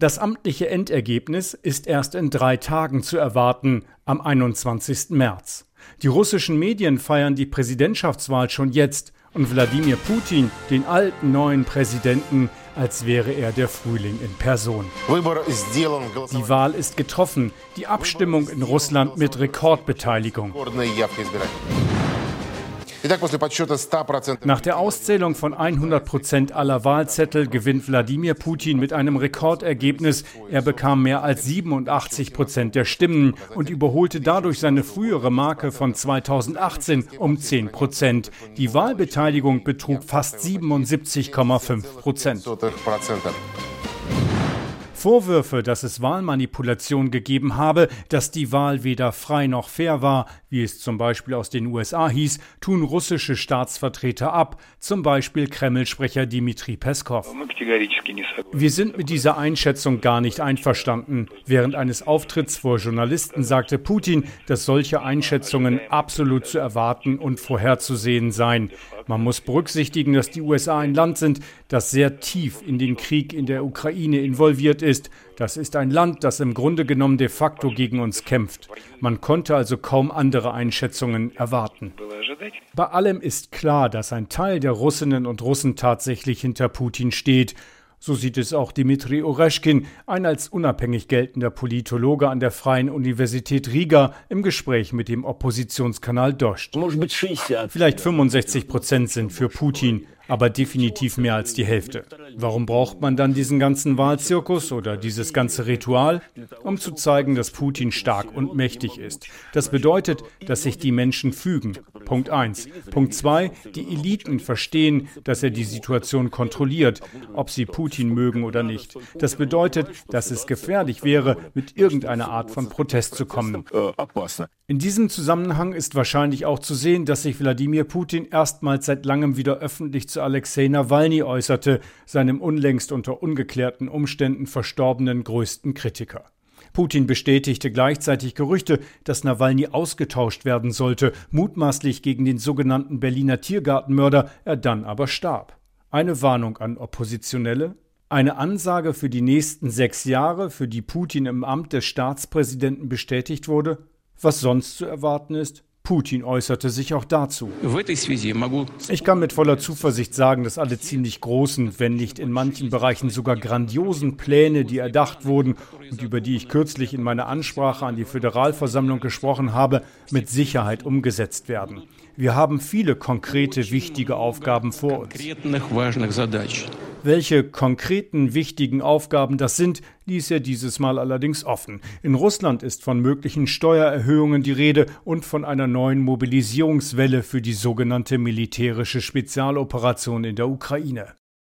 Das amtliche Endergebnis ist erst in 3 Tagen zu erwarten, am 21. März. Die russischen Medien feiern die Präsidentschaftswahl schon jetzt und Wladimir Putin den alten neuen Präsidenten, als wäre er der Frühling in Person. Die Wahl ist getroffen, die Abstimmung in Russland mit Rekordbeteiligung. Nach der Auszählung von 100% aller Wahlzettel gewinnt Wladimir Putin mit einem Rekordergebnis. Er bekam mehr als 87% der Stimmen und überholte dadurch seine frühere Marke von 2018 um 10%. Die Wahlbeteiligung betrug fast 77,5%. Vorwürfe, dass es Wahlmanipulation gegeben habe, dass die Wahl weder frei noch fair war, wie es zum Beispiel aus den USA hieß, tun russische Staatsvertreter ab, zum Beispiel Kreml-Sprecher Dmitri Peskov. Wir sind mit dieser Einschätzung gar nicht einverstanden. Während eines Auftritts vor Journalisten sagte Putin, dass solche Einschätzungen absolut zu erwarten und vorherzusehen seien. Man muss berücksichtigen, dass die USA ein Land sind, das sehr tief in den Krieg in der Ukraine involviert ist. Das ist ein Land, das im Grunde genommen de facto gegen uns kämpft. Man konnte also kaum andere Einschätzungen erwarten. Bei allem ist klar, dass ein Teil der Russinnen und Russen tatsächlich hinter Putin steht. So sieht es auch Dmitri Oreschkin, ein als unabhängig geltender Politologe an der Freien Universität Riga, im Gespräch mit dem Oppositionskanal Dost. Vielleicht 65% sind für Putin, aber definitiv mehr als die Hälfte. Warum braucht man dann diesen ganzen Wahlzirkus oder dieses ganze Ritual? Um zu zeigen, dass Putin stark und mächtig ist. Das bedeutet, dass sich die Menschen fügen. Punkt 1. Punkt 2. Die Eliten verstehen, dass er die Situation kontrolliert, ob sie Putin mögen oder nicht. Das bedeutet, dass es gefährlich wäre, mit irgendeiner Art von Protest zu kommen. In diesem Zusammenhang ist wahrscheinlich auch zu sehen, dass sich Wladimir Putin erstmals seit langem wieder öffentlich zu Alexei Nawalny äußerte, seinem unlängst unter ungeklärten Umständen verstorbenen größten Kritiker. Putin bestätigte gleichzeitig Gerüchte, dass Nawalny ausgetauscht werden sollte, mutmaßlich gegen den sogenannten Berliner Tiergartenmörder, er dann aber starb. Eine Warnung an Oppositionelle? Eine Ansage für die nächsten 6 Jahre, für die Putin im Amt des Staatspräsidenten bestätigt wurde? Was sonst zu erwarten ist? Putin äußerte sich auch dazu. Ich kann mit voller Zuversicht sagen, dass alle ziemlich großen, wenn nicht in manchen Bereichen sogar grandiosen Pläne, die erdacht wurden und über die ich kürzlich in meiner Ansprache an die Föderalversammlung gesprochen habe, mit Sicherheit umgesetzt werden. Wir haben viele konkrete, wichtige Aufgaben vor uns. Welche konkreten, wichtigen Aufgaben das sind, ließ er dieses Mal allerdings offen. In Russland ist von möglichen Steuererhöhungen die Rede und von einer neuen Mobilisierungswelle für die sogenannte militärische Spezialoperation in der Ukraine.